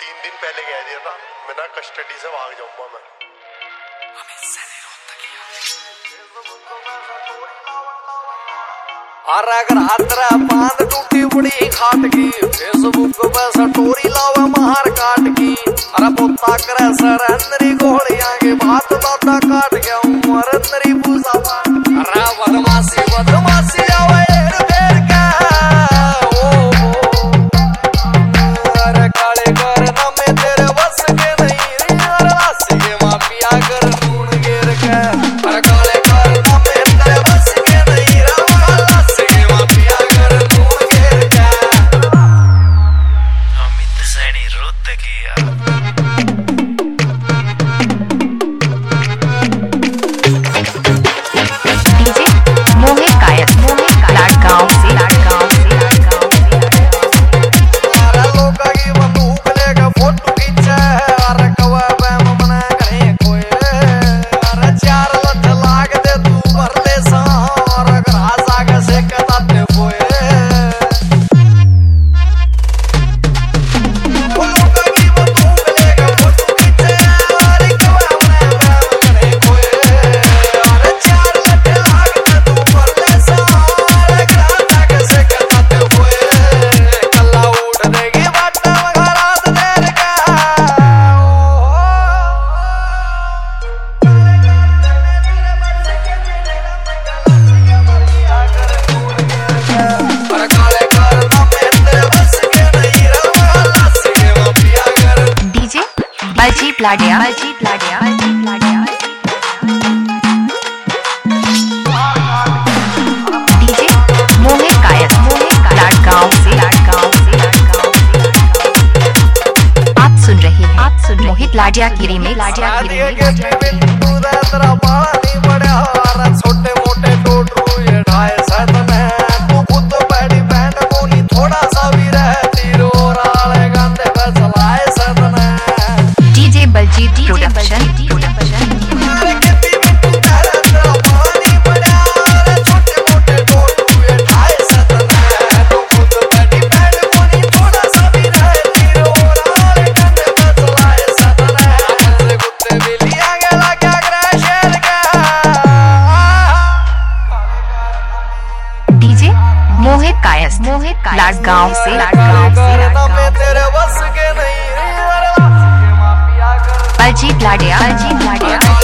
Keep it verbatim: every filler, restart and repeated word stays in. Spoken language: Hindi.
तीन दिन पहले कह दिया था मैं ना कस्टडी से भाग जाऊंगा मैं। अरे अगर हाथरा बांध टूटी बड़ी खाट की फेसबुक पे सटोरी लावे मार काट की। अरे पोता करे सर अंदरी घोड़ियां के बात दादा काट गया उमर अंदरी पूजा। अरे बदमाशी बदमाशी आवे एर फेर के ओ अरे काले कर ना मैं तेरे बस के नहीं रे। अरे लासी के माफिया कर नून घेर के। अरे काले कर ना मैं तेरे बस के नहीं रे। लासी के माफिया कर नून घेर के। अमित सैनी रोत किया। बलजीत लाडिया बलजीत लाडिया बलजीत लाडिया डीजे मोहित कायस मोहित लाडगांव से लाडगांव से लाडगांव से आप सुन रहे हैं आप सुन मोहित लाडिया की रीमेक लाडिया की रीमेक। छोटे मोटे टोटरू ये ढाई सदन है तू खुद बैठी बैंड कोनी थोड़ा सा भी रहती रो राले गांधे पे चलाए सदन है। डीजे बलजीत प्रोडक्शन मोहित कायस मोहित कायस लाडगांव से लाडगांव से बलजीत लाडिया बलजीत लाडिया।